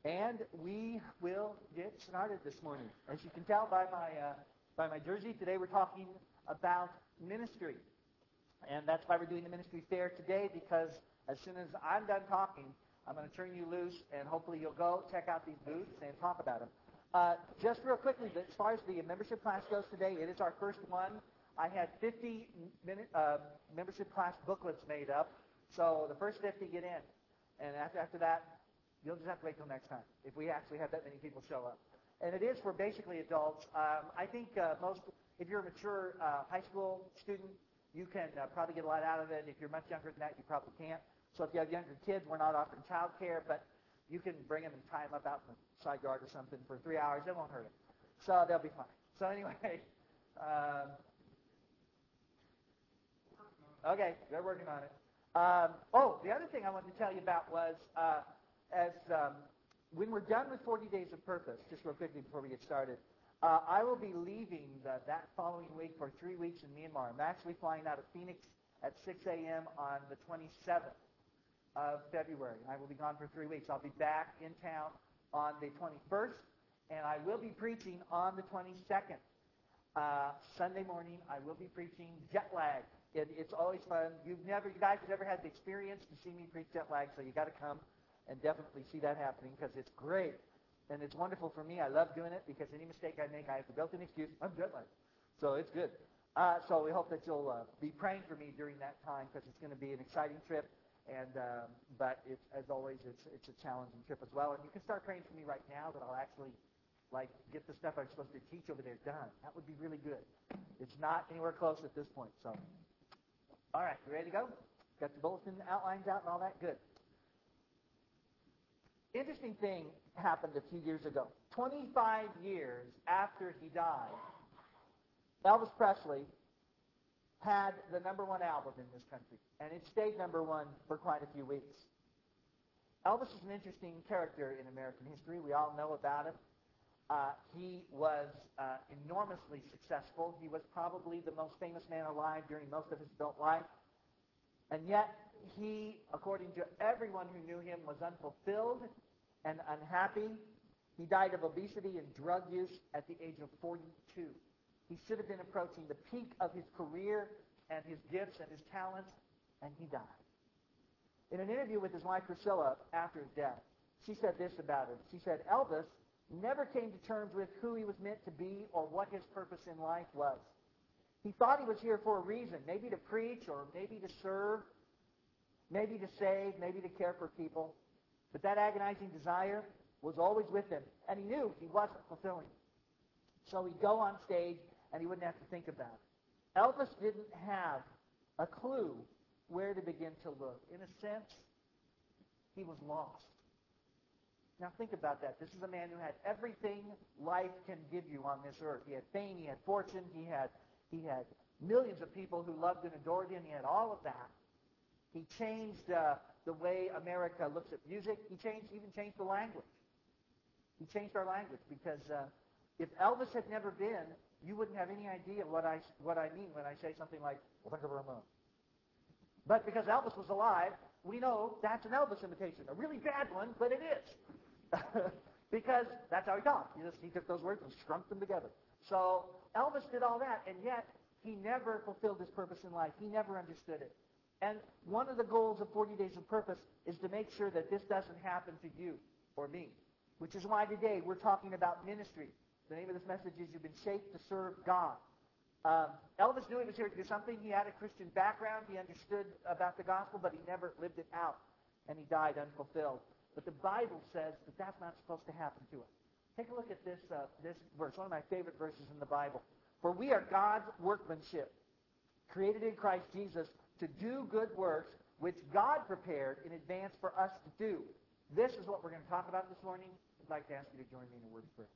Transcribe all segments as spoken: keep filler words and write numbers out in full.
And we will get started this morning. As you can tell by my uh, by my jersey, today we're talking about ministry. And that's why we're doing the ministry fair today, because as soon as I'm done talking, I'm going to turn you loose, and hopefully you'll go check out these booths and talk about them. Uh, just real quickly, as far as the membership class goes today, it is our first one. I had fifty minute, uh, membership class booklets made up, so the first fifty get in. And after, after that, you'll just have to wait till next time if we actually have that many people show up. And it is for basically adults. Um, I think uh, most, if you're a mature uh, high school student, you can uh, probably get a lot out of it. If you're much younger than that, you probably can't. So if you have younger kids, we're not offering child care, but you can bring them and tie them up out in the side yard or something for three hours. It won't hurt them. So they'll be fine. So anyway, um, okay, they're working on it. Um, oh, the other thing I wanted to tell you about was uh, as um, when we're done with forty Days of Purpose, just real quickly before we get started, uh, I will be leaving the, that following week for three weeks in Myanmar. I'm actually flying out of Phoenix at six a.m. on the twenty-seventh of February. I will be gone for three weeks. I'll be back in town on the twenty-first, and I will be preaching on the twenty-second. Uh, Sunday morning, I will be preaching jet lag. It, it's always fun. You've never, you guys have never had the experience to see me preach jet lag, so you got to come and definitely see that happening because it's great and it's wonderful for me. I love doing it because any mistake I make, I have the built-in excuse. I'm jet lagged, so it's good. Uh, so we hope that you'll uh, be praying for me during that time because it's going to be an exciting trip. And um, but it's, as always, it's it's a challenging trip as well. And you can start praying for me right now that I'll actually like get the stuff I'm supposed to teach over there done. That would be really good. It's not anywhere close at this point. So, all right, you ready to go? Got the bulletin outlines out and all that? Good. Interesting thing happened a few years ago. twenty-five years after he died, Elvis Presley had the number one album in this country, and it stayed number one for quite a few weeks. Elvis is an interesting character in American history. We all know about him. Uh, he was uh, enormously successful. He was probably the most famous man alive during most of his adult life. And yet, he, according to everyone who knew him, was unfulfilled and unhappy. He died of obesity and drug use at the age of forty-two. He should have been approaching the peak of his career and his gifts and his talents, and he died. In an interview with his wife Priscilla after his death, she said this about him. She said, Elvis never came to terms with who he was meant to be or what his purpose in life was. He thought he was here for a reason, maybe to preach or maybe to serve, maybe to save, maybe to care for people. But that agonizing desire was always with him, and he knew he wasn't fulfilling. So he'd go on stage, and he wouldn't have to think about it. Elvis didn't have a clue where to begin to look. In a sense, he was lost. Now think about that. This is a man who had everything life can give you on this earth. He had fame, he had fortune, he had he had millions of people who loved and adored him. He had all of that. He changed uh, the way America looks at music. He changed, even changed the language. He changed our language because uh, if Elvis had never been, you wouldn't have any idea what I what I mean when I say something like "Thank you very much." But because Elvis was alive, we know that's an Elvis imitation, a really bad one, but it is. Because that's how he talked. He just he took those words and strung them together. So Elvis did all that, and yet he never fulfilled his purpose in life. He never understood it. And one of the goals of forty Days of Purpose is to make sure that this doesn't happen to you or me, which is why today we're talking about ministry. The name of this message is You've Been Shaped to Serve God. Um, Elvis knew he was here to do something. He had a Christian background. He understood about the gospel, but he never lived it out, and he died unfulfilled. But the Bible says that that's not supposed to happen to us. Take a look at this, uh, this verse, one of my favorite verses in the Bible. For we are God's workmanship, created in Christ Jesus to do good works, which God prepared in advance for us to do. This is what we're going to talk about this morning. I'd like to ask you to join me in a word of prayer.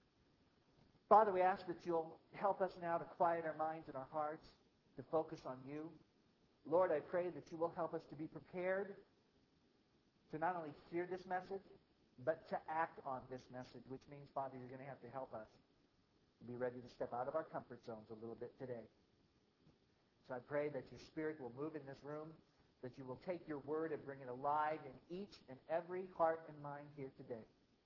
Father, we ask that you'll help us now to quiet our minds and our hearts, to focus on you. Lord, I pray that you will help us to be prepared to not only hear this message, but to act on this message, which means, Father, you're going to have to help us to be ready to step out of our comfort zones a little bit today. So I pray that your Spirit will move in this room, that you will take your word and bring it alive in each and every heart and mind here today.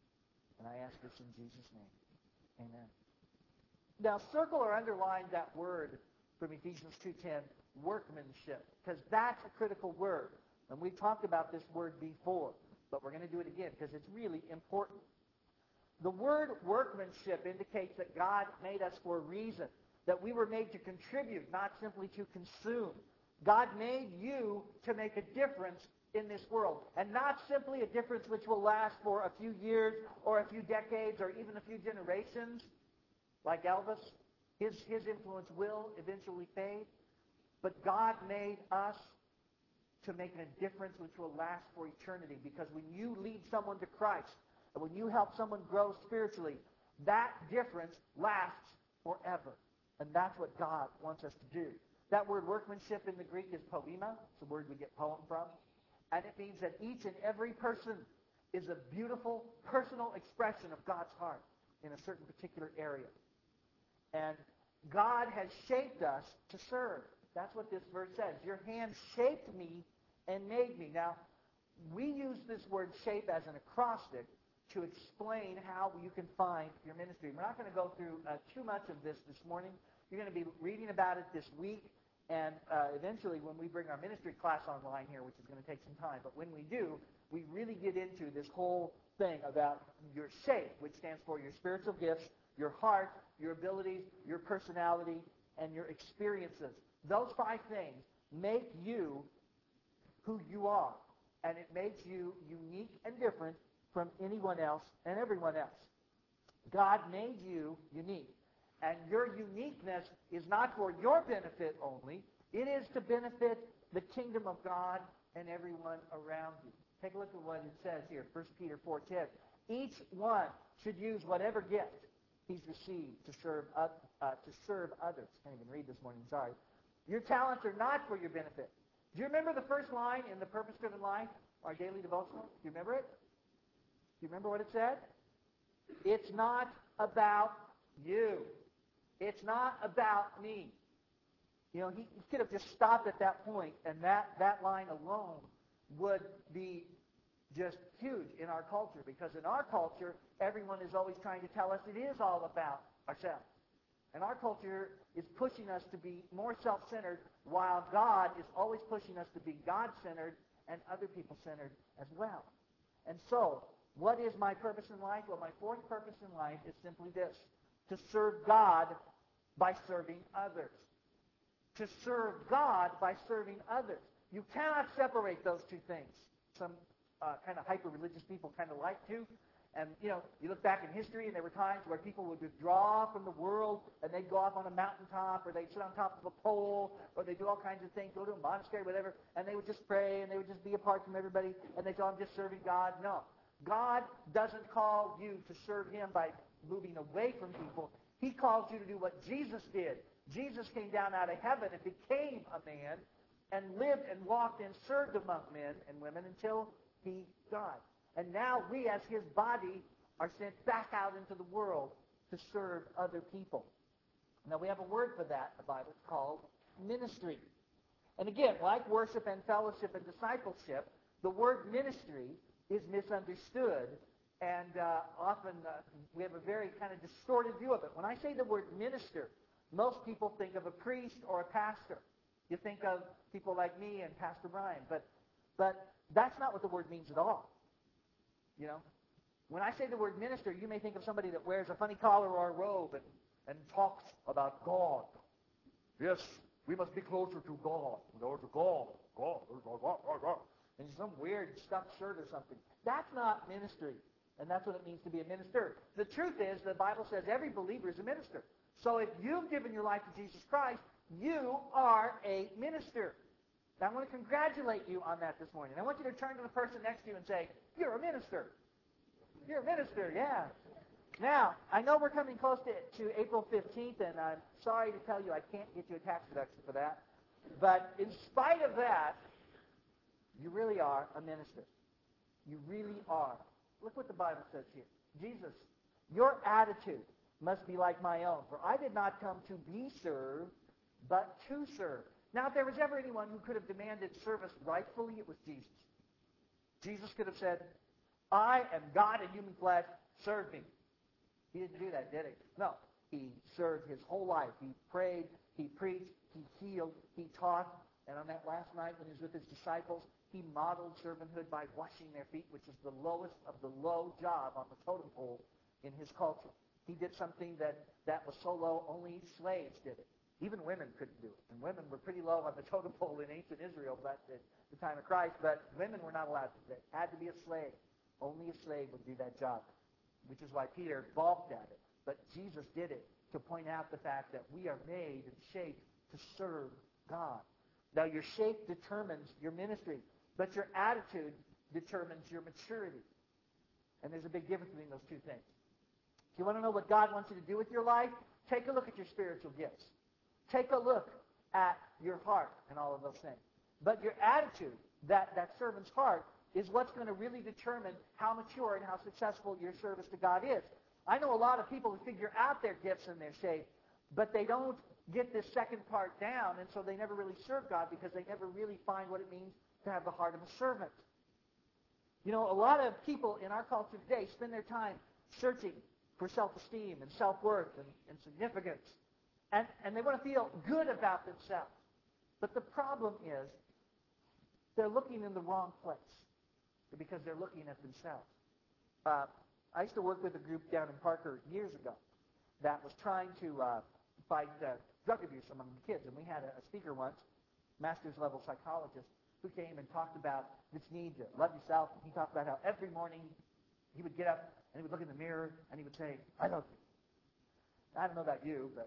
And I ask this in Jesus' name. Amen. Now, circle or underline that word from Ephesians two ten, workmanship, because that's a critical word. And we've talked about this word before, but we're going to do it again because it's really important. The word workmanship indicates that God made us for a reason, that we were made to contribute, not simply to consume. God made you to make a difference in this world, and not simply a difference which will last for a few years or a few decades or even a few generations, like Elvis. His, his influence will eventually fade. But God made us to make a difference which will last for eternity, because when you lead someone to Christ, and when you help someone grow spiritually, that difference lasts forever. And that's what God wants us to do. That word workmanship in the Greek is poema. It's the word we get poem from. And it means that each and every person is a beautiful personal expression of God's heart in a certain particular area. And God has shaped us to serve. That's what this verse says. Your hand shaped me and made me. Now, we use this word shape as an acrostic to explain how you can find your ministry. We're not going to go through uh, too much of this this morning. You're going to be reading about it this week, and uh, eventually when we bring our ministry class online here, which is going to take some time, but when we do, we really get into this whole thing about your shape, which stands for your spiritual gifts, your heart, your abilities, your personality, and your experiences. Those five things make you who you are, and it makes you unique and different from anyone else and everyone else. God made you unique, and your uniqueness is not for your benefit only. It is to benefit the kingdom of God and everyone around you. Take a look at what it says here, First Peter four ten. Each one should use whatever gift he's received to serve uh, uh, to serve others. Can't even read this morning, sorry. Your talents are not for your benefit. Do you remember the first line in the Purpose-Driven Life, our daily devotional? Do you remember it? Do you remember what it said? It's not about you. It's not about me. You know, he, he could have just stopped at that point, and that, that line alone would be just huge in our culture, because in our culture, everyone is always trying to tell us it is all about ourselves. And our culture is pushing us to be more self-centered, while God is always pushing us to be God-centered and other people-centered as well. And so, what is my purpose in life? Well, my fourth purpose in life is simply this: to serve God by serving others. To serve God by serving others. You cannot separate those two things. Some uh, kind of hyper-religious people kind of like to. And, you know, you look back in history, and there were times where people would withdraw from the world, and they'd go off on a mountaintop, or they'd sit on top of a pole, or they'd do all kinds of things, go to a monastery, whatever, and they would just pray, and they would just be apart from everybody, and they'd say, I'm just serving God. No. God doesn't call you to serve Him by moving away from people. He calls you to do what Jesus did. Jesus came down out of heaven and became a man and lived and walked and served among men and women until He died. And now we, as His body, are sent back out into the world to serve other people. Now, we have a word for that in the Bible. It's called ministry. And again, like worship and fellowship and discipleship, the word ministry is misunderstood. And uh, often uh, we have a very kind of distorted view of it. When I say the word minister, most people think of a priest or a pastor. You think of people like me and Pastor Brian. But, but that's not what the word means at all. You know, when I say the word minister, you may think of somebody that wears a funny collar or a robe and, and talks about God. Yes, we must be closer to God. Closer to God. God. God. God. And some weird stuffed shirt or something. That's not ministry. And that's what it means to be a minister. The truth is, the Bible says every believer is a minister. So if you've given your life to Jesus Christ, you are a minister. Now, I want to congratulate you on that this morning. I want you to turn to the person next to you and say, you're a minister. You're a minister, yeah. Now, I know we're coming close to, to April fifteenth, and I'm sorry to tell you I can't get you a tax deduction for that. But in spite of that, you really are a minister. You really are. Look what the Bible says here. Jesus, your attitude must be like my own, for I did not come to be served, but to serve. Now, if there was ever anyone who could have demanded service rightfully, it was Jesus. Jesus could have said, I am God in human flesh. Serve me. He didn't do that, did he? No. He served his whole life. He prayed. He preached. He healed. He taught. And on that last night when he was with his disciples, he modeled servanthood by washing their feet, which is the lowest of the low job on the totem pole in his culture. He did something that, that was so low, only slaves did it. Even women couldn't do it. And women were pretty low on the totem pole in ancient Israel but at the time of Christ, but women were not allowed to do it. It had to be a slave. Only a slave would do that job, which is why Peter balked at it. But Jesus did it to point out the fact that we are made and shaped to serve God. Now, your shape determines your ministry, but your attitude determines your maturity. And there's a big difference between those two things. If you want to know what God wants you to do with your life, take a look at your spiritual gifts. Take a look at your heart and all of those things. But your attitude, that, that servant's heart, is what's going to really determine how mature and how successful your service to God is. I know a lot of people who figure out their gifts and their shape, but they don't get this second part down, and so they never really serve God because they never really find what it means to have the heart of a servant. You know, a lot of people in our culture today spend their time searching for self-esteem and self-worth and, and significance. And, and they want to feel good about themselves. But the problem is they're looking in the wrong place because they're looking at themselves. Uh, I used to work with a group down in Parker years ago that was trying to uh, fight uh, drug abuse among the kids. And we had a, a speaker once, master's level psychologist, who came and talked about this need to love yourself. And he talked about how every morning he would get up and he would look in the mirror and he would say, I love you. I don't know about you, but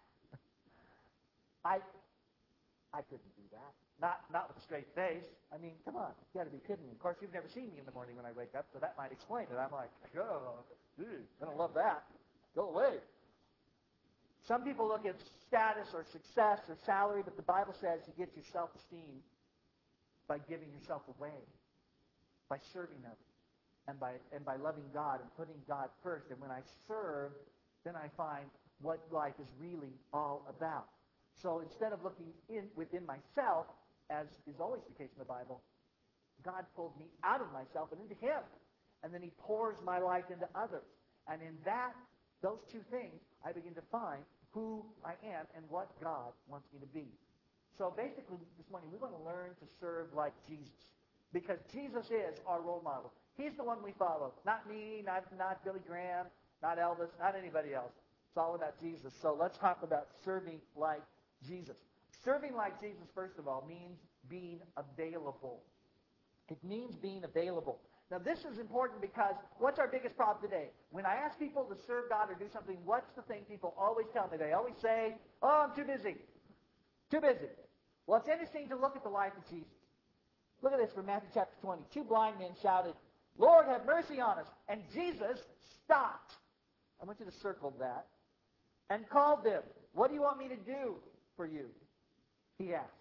I I couldn't do that. Not not with a straight face. I mean, come on, you got to be kidding me. Of course, you've never seen me in the morning when I wake up, so that might explain it. I'm like, oh, dude, I don't love that. Go away. Some people look at status or success or salary, but the Bible says you get your self-esteem by giving yourself away, by serving others, and by and by loving God and putting God first. And when I serve, then I find what life is really all about. So instead of looking in within myself, as is always the case in the Bible, God pulls me out of myself and into Him. And then He pours my life into others. And in that, those two things, I begin to find who I am and what God wants me to be. So basically, this morning, we want to learn to serve like Jesus. Because Jesus is our role model. He's the one we follow. Not me, not, not Billy Graham, not Elvis, not anybody else. It's all about Jesus. So let's talk about serving like Jesus. Serving like Jesus, first of all, means being available. It means being available. Now, this is important because what's our biggest problem today? When I ask people to serve God or do something, what's the thing people always tell me? They always say, oh, I'm too busy. Too busy. Well, it's interesting to look at the life of Jesus. Look at this from Matthew chapter twenty. Two blind men shouted, Lord, have mercy on us. And Jesus stopped. I want you to circle that. And called them. What do you want me to do for you? He asked.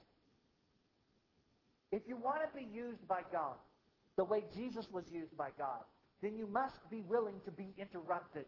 If you want to be used by God the way Jesus was used by God, then you must be willing to be interrupted.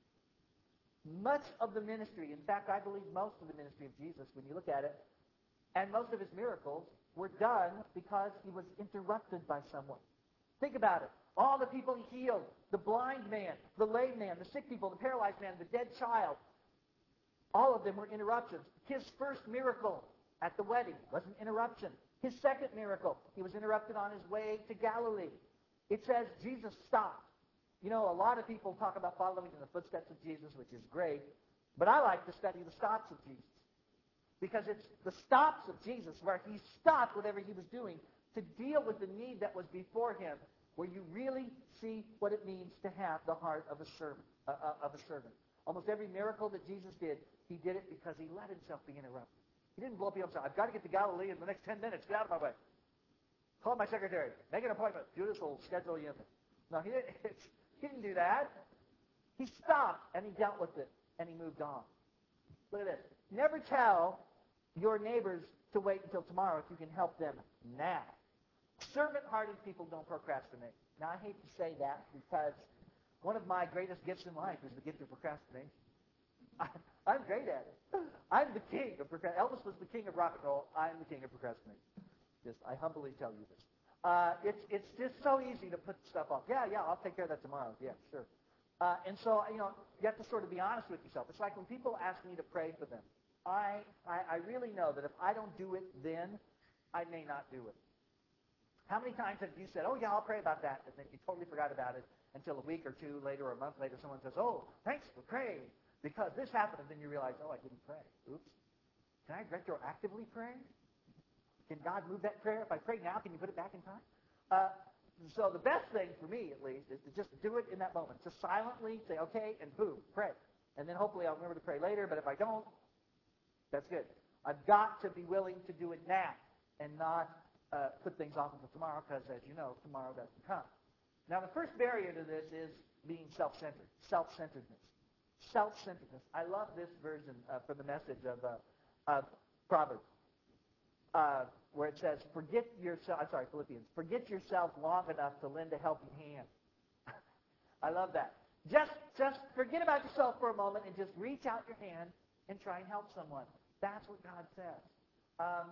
Much of the ministry, in fact, I believe most of the ministry of Jesus, when you look at it, and most of His miracles were done because He was interrupted by someone. Think about it. All the people He healed, the blind man, the lame man, the sick people, the paralyzed man, the dead child, all of them were interruptions. His first miracle at the wedding was an interruption. His second miracle, He was interrupted on His way to Galilee. It says Jesus stopped. You know, a lot of people talk about following in the footsteps of Jesus, which is great, but I like to study the stops of Jesus. Because it's the stops of Jesus where He stopped whatever He was doing to deal with the need that was before Him, where you really see what it means to have the heart of a servant. Uh, uh, of a servant. Almost every miracle that Jesus did, He did it because He let Himself be interrupted. He didn't blow people up. I've got to get to Galilee in the next ten minutes. Get out of my way. Call my secretary. Make an appointment. Judas will schedule you in. No, He didn't, it's, he didn't do that. He stopped and He dealt with it and He moved on. Look at this. Never tell your neighbors to wait until tomorrow if you can help them now. Servant-hearted people don't procrastinate. Now, I hate to say that because one of my greatest gifts in life is the gift of procrastination. I, I'm great at it. I'm the king of procrastination. Elvis was the king of rock and roll. I'm the king of procrastination. Just, I humbly tell you this. Uh, it's it's just so easy to put stuff off. Yeah, yeah, I'll take care of that tomorrow. Yeah, sure. Uh, and so, you know, you have to sort of be honest with yourself. It's like when people ask me to pray for them. I, I, I really know that if I don't do it then, I may not do it. How many times have you said, oh, yeah, I'll pray about that, and then you totally forgot about it until a week or two later or a month later someone says, oh, thanks for praying because this happened, and then you realize, oh, I didn't pray. Oops. Can I retroactively pray? Can God move that prayer? If I pray now, can you put it back in time? Uh, so the best thing for me, at least, is to just do it in that moment. Just silently say, okay, and boom, pray. And then hopefully I'll remember to pray later, but if I don't, that's good. I've got to be willing to do it now and not uh, put things off until tomorrow because, as you know, tomorrow doesn't come. Now, the first barrier to this is being self-centered, self-centeredness. Self-centeredness. I love this version uh, from the message of, uh, of Proverbs. Uh, where it says, forget yourself, I'm sorry, Philippians, forget yourself long enough to lend a helping hand. I love that. Just, just forget about yourself for a moment and just reach out your hand and try and help someone. That's what God says. Um,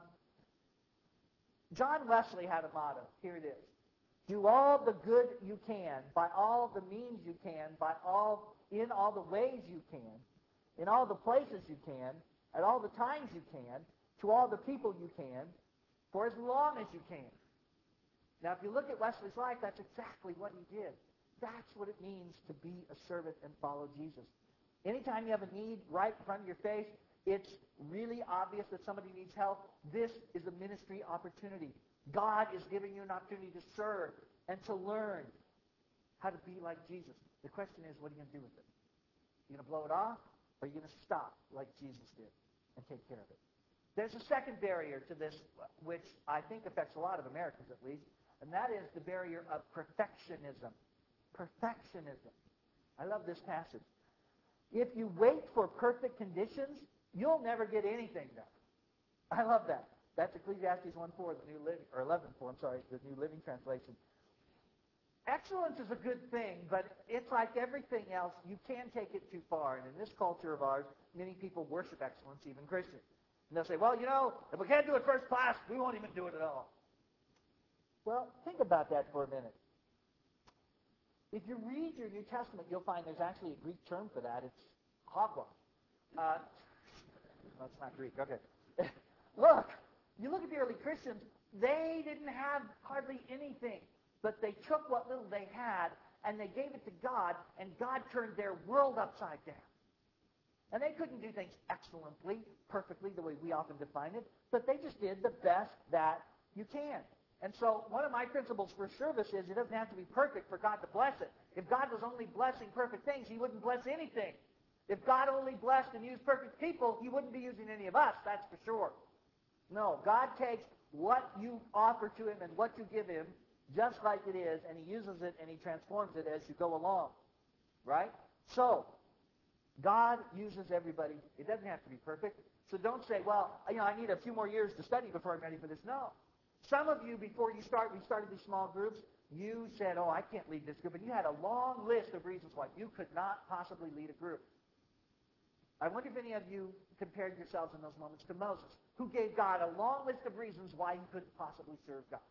John Wesley had a motto. Here it is. Do all the good you can, by all the means you can, by all, in all the ways you can, in all the places you can, at all the times you can, to all the people you can, for as long as you can. Now, if you look at Wesley's life, that's exactly what he did. That's what it means to be a servant and follow Jesus. Anytime you have a need right in front of your face, it's really obvious that somebody needs help. This is a ministry opportunity. God is giving you an opportunity to serve and to learn how to be like Jesus. The question is, what are you going to do with it? Are you going to blow it off, or are you going to stop like Jesus did and take care of it? There's a second barrier to this, which I think affects a lot of Americans at least, and that is the barrier of perfectionism. Perfectionism. I love this passage. If you wait for perfect conditions, you'll never get anything done. I love that. That's Ecclesiastes one four, the New Living, or eleven four, I'm sorry, the New Living Translation. Excellence is a good thing, but it's like everything else. You can take it too far, and in this culture of ours, many people worship excellence, even Christians. And they'll say, well, you know, if we can't do it first class, we won't even do it at all. Well, think about that for a minute. If you read your New Testament, you'll find there's actually a Greek term for that. It's hogwash. Uh, no, it's not Greek. Okay. Look, you look at the early Christians, they didn't have hardly anything, but they took what little they had, and they gave it to God, and God turned their world upside down. And they couldn't do things excellently, perfectly, the way we often define it, but they just did the best that you can. And so one of my principles for service is it doesn't have to be perfect for God to bless it. If God was only blessing perfect things, he wouldn't bless anything. If God only blessed and used perfect people, he wouldn't be using any of us, that's for sure. No, God takes what you offer to him and what you give him just like it is, and he uses it and he transforms it as you go along. Right? So, God uses everybody. It doesn't have to be perfect. So don't say, well, you know, I need a few more years to study before I'm ready for this. No. Some of you, before you start, we started these small groups, you said, oh, I can't lead this group. And you had a long list of reasons why you could not possibly lead a group. I wonder if any of you compared yourselves in those moments to Moses, who gave God a long list of reasons why he couldn't possibly serve God.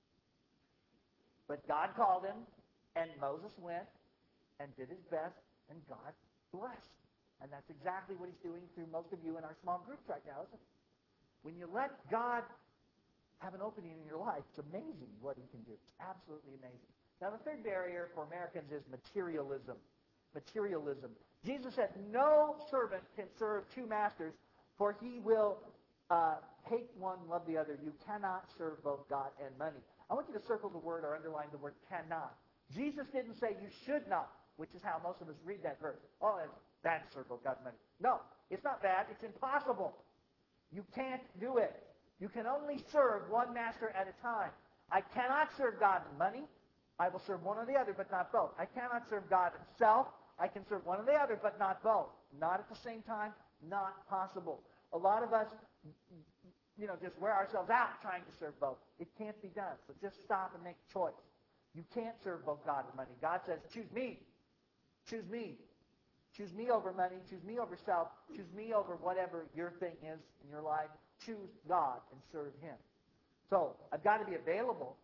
But God called him, and Moses went and did his best, and God blessed. And that's exactly what he's doing through most of you in our small groups right now, isn't it? When you let God have an opening in your life, it's amazing what he can do. It's absolutely amazing. Now, the third barrier for Americans is materialism. Materialism. Jesus said, no servant can serve two masters, for he will uh, hate one, love the other. You cannot serve both God and money. I want you to circle the word or underline the word cannot. Jesus didn't say you should not, which is how most of us read that verse. Oh, it's bad to serve both God and money. No, it's not bad. It's impossible. You can't do it. You can only serve one master at a time. I cannot serve God and money. I will serve one or the other, but not both. I cannot serve God and self. I can serve one or the other, but not both. Not at the same time. Not possible. A lot of us, you know, just wear ourselves out trying to serve both. It can't be done. So just stop and make a choice. You can't serve both God and money. God says, choose me. Choose me. Choose me over money. Choose me over self. Choose me over whatever your thing is in your life. Choose God and serve him. So I've got to be available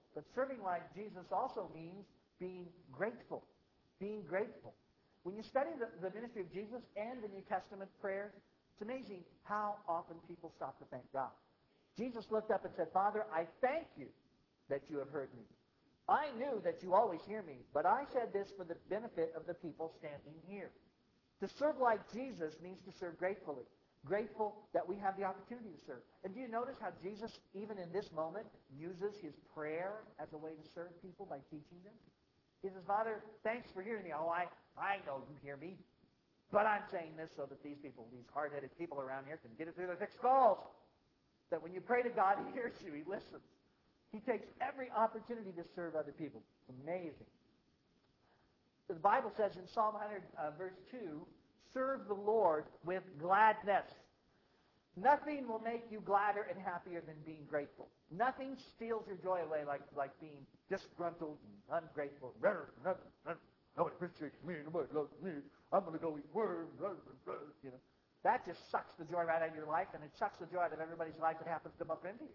But serving like Jesus also means being grateful. Being grateful. When you study the, the ministry of Jesus and the New Testament prayers, it's amazing how often people stop to thank God. Jesus looked up and said, Father, I thank you that you have heard me. I knew that you always hear me, but I said this for the benefit of the people standing here. To serve like Jesus means to serve gratefully. Grateful that we have the opportunity to serve. And do you notice how Jesus, even in this moment, uses his prayer as a way to serve people by teaching them? He says, Father, thanks for hearing me. Oh, I, I know you hear me. But I'm saying this so that these people, these hard-headed people around here can get it through their thick skulls. That when you pray to God, he hears you. He listens. He takes every opportunity to serve other people. It's amazing. The Bible says in Psalm one hundred, uh, verse two, serve the Lord with gladness. Nothing will make you gladder and happier than being grateful. Nothing steals your joy away like, like being disgruntled and ungrateful. Nobody appreciates me. Nobody loves me. I'm going to go eat worms. You know, that just sucks the joy right out of your life, and it sucks the joy out of everybody's life that happens to bump into you.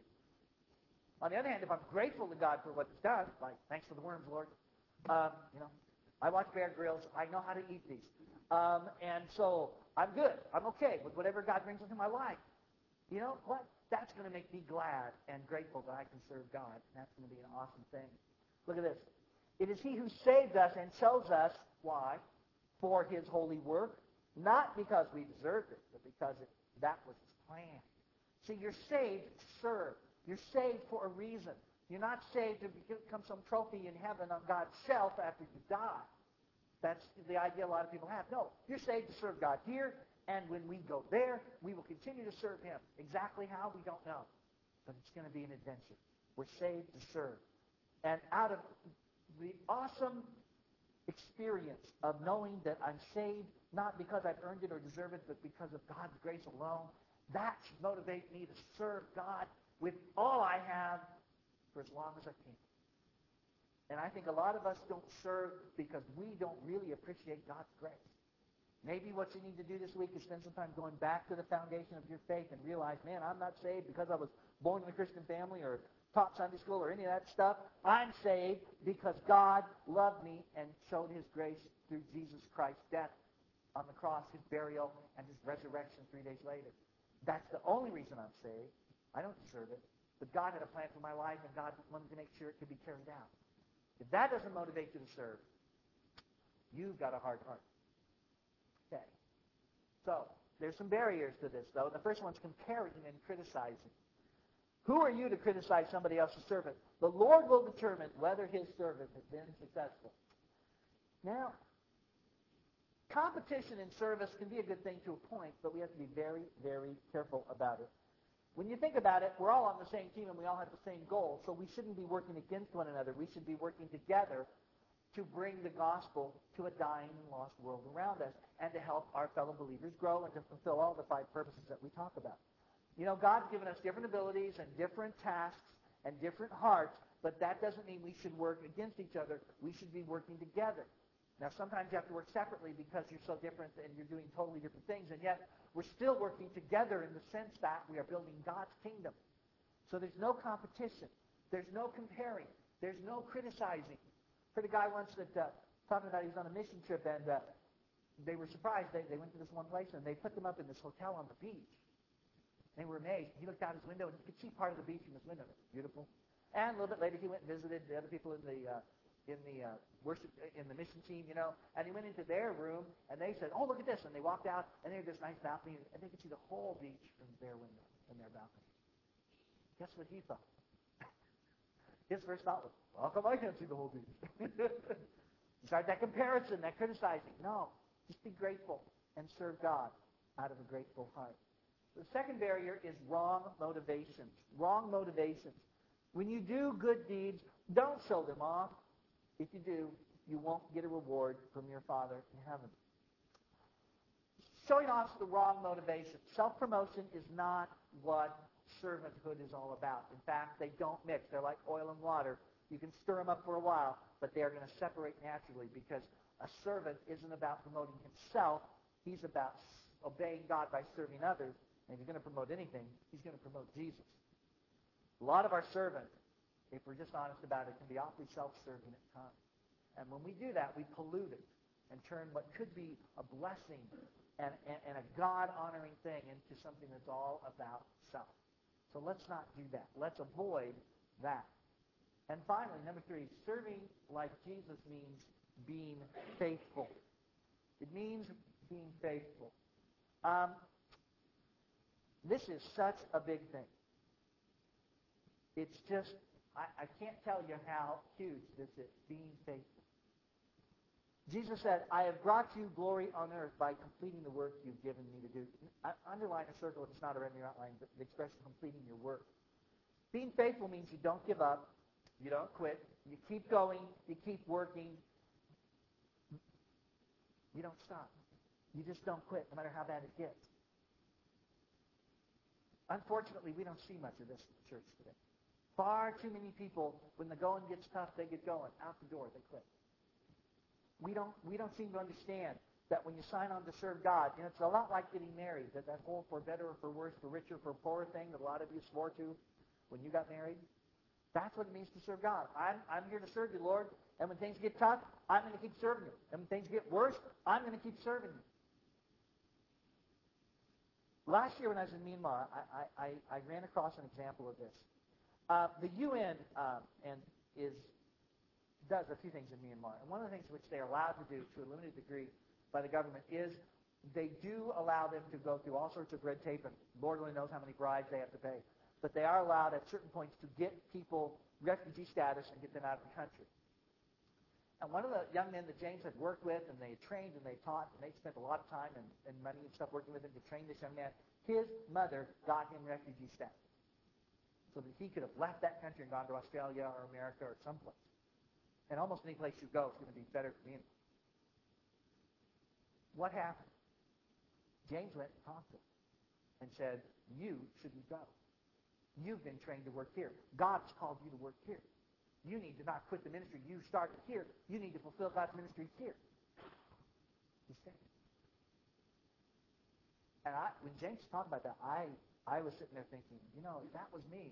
On the other hand, if I'm grateful to God for what He's done, like, thanks for the worms, Lord. Um, you know, I watch Bear Grylls. I know how to eat these. Um, and so I'm good. I'm okay with whatever God brings into my life. You know what? That's going to make me glad and grateful that I can serve God. And that's going to be an awesome thing. Look at this. It is He who saved us and chose us. Why? For His holy work. Not because we deserved it, but because it, that was His plan. See, you're saved to serve. You're saved for a reason. You're not saved to become some trophy in heaven on God's shelf after you die. That's the idea a lot of people have. No, you're saved to serve God here, and when we go there, we will continue to serve Him. Exactly how, we don't know. But it's going to be an adventure. We're saved to serve. And out of the awesome experience of knowing that I'm saved, not because I've earned it or deserve it, but because of God's grace alone, that should motivate me to serve God with all I have for as long as I can. And I think a lot of us don't serve because we don't really appreciate God's grace. Maybe what you need to do this week is spend some time going back to the foundation of your faith and realize, man, I'm not saved because I was born in a Christian family or taught Sunday school or any of that stuff. I'm saved because God loved me and showed His grace through Jesus Christ's death on the cross, His burial, and His resurrection three days later. That's the only reason I'm saved. I don't deserve it. But God had a plan for my life, and God wanted to make sure it could be carried out. If that doesn't motivate you to serve, you've got a hard heart. Okay. So, there's some barriers to this, though. The first one's comparing and criticizing. Who are you to criticize somebody else's servant? The Lord will determine whether His servant has been successful. Now, competition in service can be a good thing to a point, but we have to be very, very careful about it. When you think about it, we're all on the same team and we all have the same goal, so we shouldn't be working against one another. We should be working together to bring the gospel to a dying and lost world around us and to help our fellow believers grow and to fulfill all the five purposes that we talk about. You know, God's given us different abilities and different tasks and different hearts, but that doesn't mean we should work against each other. We should be working together. Now, sometimes you have to work separately because you're so different and you're doing totally different things, and yet we're still working together in the sense that we are building God's kingdom. So there's no competition. There's no comparing. There's no criticizing. I heard a guy once that uh, talking about he was on a mission trip, and uh, they were surprised. They, they went to this one place, and they put them up in this hotel on the beach. They were amazed. He looked out his window, and he could see part of the beach from his window. It was beautiful. And a little bit later, he went and visited the other people in the uh, in the uh, worship in the mission team, you know. And he went into their room, and they said, "Oh, look at this!" And they walked out, and they had this nice balcony, and they could see the whole beach from their window, from their balcony. Guess what he thought? His first thought was, "Well, how come I can't see the whole beach?" Start that comparison, that criticizing. No, just be grateful and serve God out of a grateful heart. The second barrier is wrong motivations. Wrong motivations. When you do good deeds, don't show them off. If you do, you won't get a reward from your Father in heaven. Showing off is the wrong motivation. Self-promotion is not what servanthood is all about. In fact, they don't mix. They're like oil and water. You can stir them up for a while, but they are going to separate naturally because a servant isn't about promoting himself. He's about obeying God by serving others. And if you're going to promote anything, he's going to promote Jesus. A lot of our servant if we're just honest about it, can be awfully self-serving at times. And when we do that, we pollute it and turn what could be a blessing and, and, and a God-honoring thing into something that's all about self. So let's not do that. Let's avoid that. And finally, number three, serving like Jesus means being faithful. It means being faithful. Um, this is such a big thing. It's just, I, I can't tell you how huge this is, being faithful. Jesus said, I have brought you glory on earth by completing the work you've given me to do. I underline a circle if it's not already in your outline, but the expression completing your work. Being faithful means you don't give up, you don't quit, you keep going, you keep working, you don't stop. You just don't quit, no matter how bad it gets. Unfortunately, we don't see much of this in the church today. Far too many people, when the going gets tough, they get going. Out the door, they quit. We don't, we don't seem to understand that when you sign on to serve God, you know, it's a lot like getting married, that, that whole for better or for worse, for richer or for poorer thing that a lot of you swore to when you got married. That's what it means to serve God. I'm, I'm here to serve you, Lord, and when things get tough, I'm going to keep serving you. And when things get worse, I'm going to keep serving you. Last year when I was in Myanmar, I, I, I ran across an example of this. Uh, the U N uh, and is does a few things in Myanmar. And one of the things which they're allowed to do to a limited degree by the government is they do allow them to go through all sorts of red tape, and Lord only knows how many bribes they have to pay. But they are allowed at certain points to get people refugee status and get them out of the country. And one of the young men that James had worked with, and they had trained and they taught, and they spent a lot of time and, and money and stuff working with him to train this young man, his mother got him refugee status so that he could have left that country and gone to Australia or America or someplace. And almost any place you go is going to be better for him. What happened? James went and talked to him and said, you shouldn't go. You've been trained to work here. God's called you to work here. You need to not quit the ministry you started here. You need to fulfill God's ministry here. He said. And I, when James talked about that, I, I was sitting there thinking, you know, if that was me,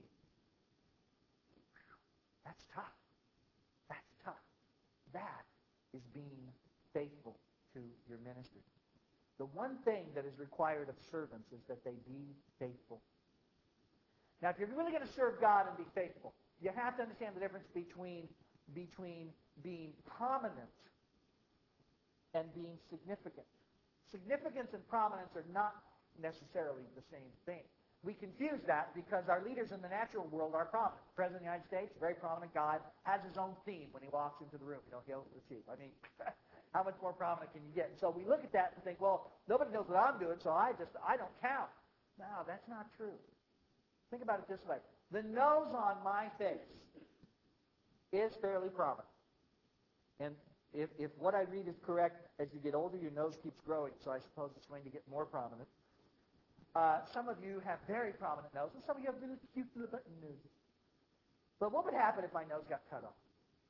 that's tough. That's tough. That is being faithful to your ministry. The one thing that is required of servants is that they be faithful. Now, if you're really going to serve God and be faithful, you have to understand the difference between, between being prominent and being significant. Significance and prominence are not necessarily the same thing. We confuse that because our leaders in the natural world are prominent. The President of the United States, a very prominent guy, has his own theme when he walks into the room. You know, hail to the chief. I mean, how much more prominent can you get? And so we look at that and think, well, nobody knows what I'm doing, so I just, I don't count. No, that's not true. Think about it this way. The nose on my face is fairly prominent. And if, if what I read is correct, as you get older, your nose keeps growing, so I suppose it's going to get more prominent. Uh, some of you have very prominent noses. Some of you have really cute little button noses. But what would happen if my nose got cut off?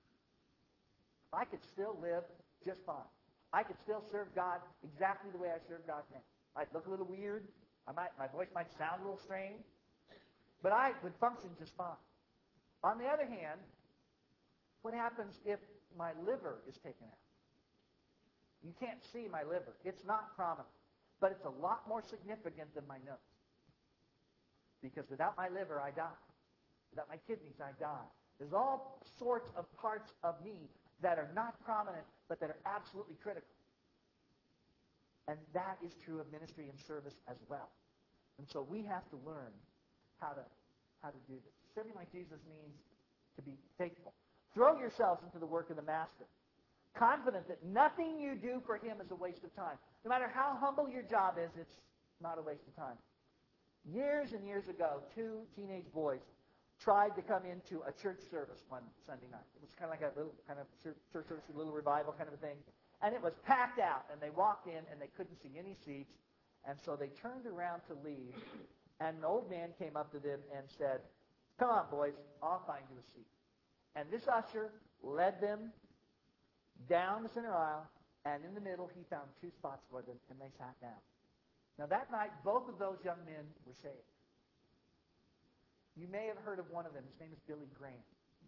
I could still live just fine. I could still serve God exactly the way I serve God now. I'd look a little weird. I might, my voice might sound a little strange. But I would function just fine. On the other hand, what happens if my liver is taken out? You can't see my liver. It's not prominent. But it's a lot more significant than my nose. Because without my liver, I die. Without my kidneys, I die. There's all sorts of parts of me that are not prominent, but that are absolutely critical. And that is true of ministry and service as well. And so we have to learn how to, how to do this. Serving like Jesus means to be faithful. Throw yourselves into the work of the Master, confident that nothing you do for him is a waste of time. No matter how humble your job is, it's not a waste of time. Years and years ago, two teenage boys tried to come into a church service one Sunday night. It was kind of like a little kind of church service, a little revival kind of a thing. And it was packed out, and they walked in, and they couldn't see any seats. And so they turned around to leave, and an old man came up to them and said, come on, boys, I'll find you a seat. And this usher led them down the center aisle, and in the middle, he found two spots for them, and they sat down. Now, that night, both of those young men were saved. You may have heard of one of them. His name is Billy Graham.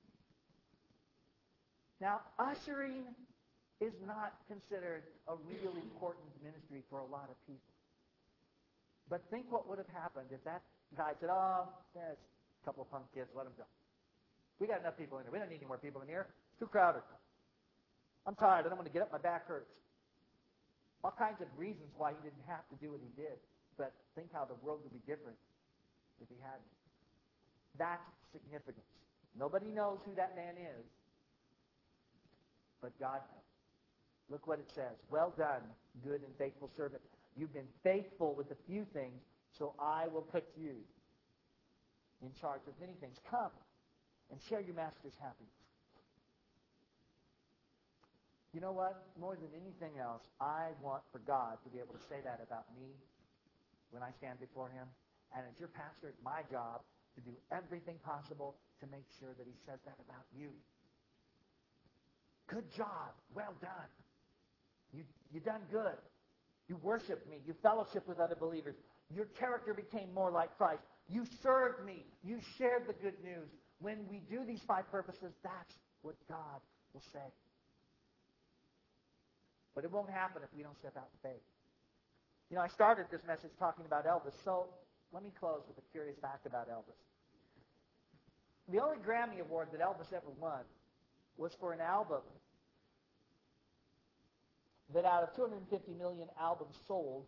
Now, ushering is not considered a real important ministry for a lot of people. But think what would have happened if that guy said, oh, there's a couple of punk kids, let them go. We got enough people in here. We don't need any more people in here. It's too crowded. I'm tired. I don't want to get up. My back hurts. All kinds of reasons why he didn't have to do what he did. But think how the world would be different if he hadn't. That's significance. Nobody knows who that man is, but God knows. Look what it says. Well done, good and faithful servant. You've been faithful with a few things, so I will put you in charge of many things. Come and share your master's happiness. You know what? More than anything else, I want for God to be able to say that about me when I stand before him. And as your pastor, it's my job to do everything possible to make sure that he says that about you. Good job. Well done. You you done good. You worshiped me. You fellowshiped with other believers. Your character became more like Christ. You served me. You shared the good news. When we do these five purposes, that's what God will say. But it won't happen if we don't step out in faith. You know, I started this message talking about Elvis, so let me close with a curious fact about Elvis. The only Grammy Award that Elvis ever won was for an album that out of two hundred fifty million albums sold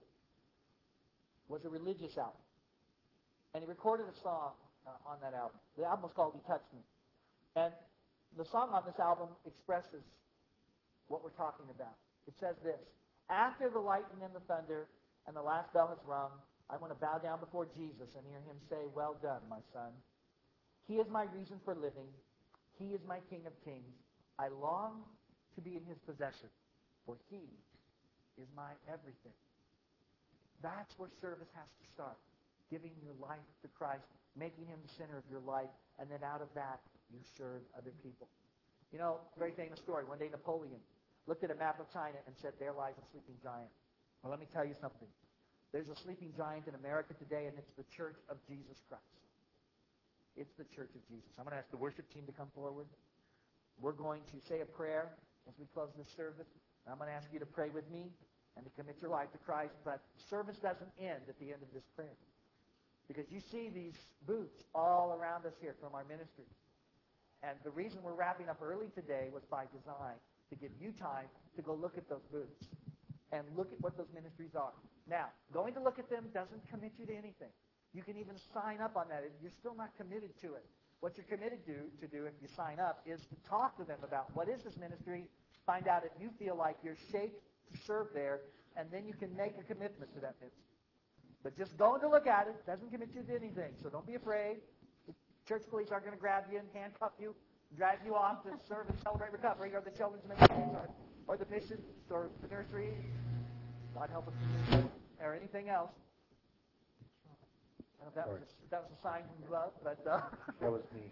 was a religious album. And he recorded a song uh, on that album. The album was called He Touched Me. And the song on this album expresses what we're talking about. It says this: after the lightning and the thunder and the last bell has rung, I want to bow down before Jesus and hear him say, well done, my son. He is my reason for living. He is my King of kings. I long to be in his possession, for he is my everything. That's where service has to start. Giving your life to Christ, making him the center of your life, and then out of that, you serve other people. You know, very famous story. One day Napoleon looked at a map of China and said, there lies a sleeping giant. Well, let me tell you something. There's a sleeping giant in America today, and it's the Church of Jesus Christ. It's the Church of Jesus. I'm going to ask the worship team to come forward. We're going to say a prayer as we close this service. I'm going to ask you to pray with me and to commit your life to Christ. But service doesn't end at the end of this prayer, because you see these booths all around us here from our ministries. And the reason we're wrapping up early today was by design, to give you time to go look at those booths and look at what those ministries are. Now, going to look at them doesn't commit you to anything. You can even sign up on that. You're still not committed to it. What you're committed to, to do if you sign up is to talk to them about what is this ministry, find out if you feel like you're shaped to serve there, and then you can make a commitment to that ministry. But just going to look at it doesn't commit you to anything, so don't be afraid. The church police aren't going to grab you and handcuff you, drag you off to serve and celebrate recovery, or the children's ministries, or, or the missions, or the nursery, God help us, or anything else. I don't know if that was a, that was a sign from love, but uh, that was me.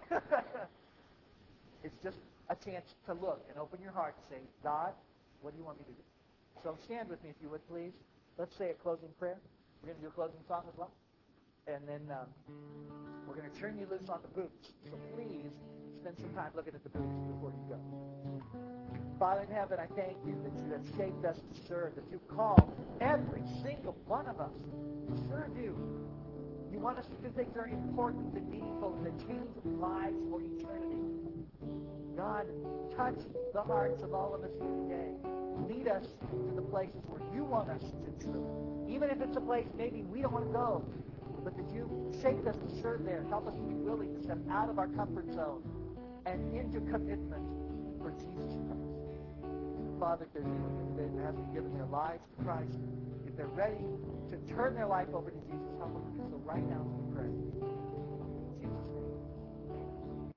It's just a chance to look and open your heart and say, God, what do you want me to do? So stand with me, if you would, please. Let's say a closing prayer. We're going to do a closing song as well. And then um, we're going to turn you loose on the booths. So please spend some time looking at the booths before you go. Father in heaven, I thank you that you have shaped us to serve, that you've called every single one of us to serve you. You want us to do things that are important and meaningful and that change lives for eternity. God, touch the hearts of all of us here today. Lead us to the places where you want us to serve. Even if it's a place maybe we don't want to go, but that you shaped us to serve there. Help us to be willing to step out of our comfort zone and into commitment for Jesus Christ. Father, if there's anyone today that hasn't given their lives to Christ, if they're ready to turn their life over to Jesus, help them do so right now as we pray.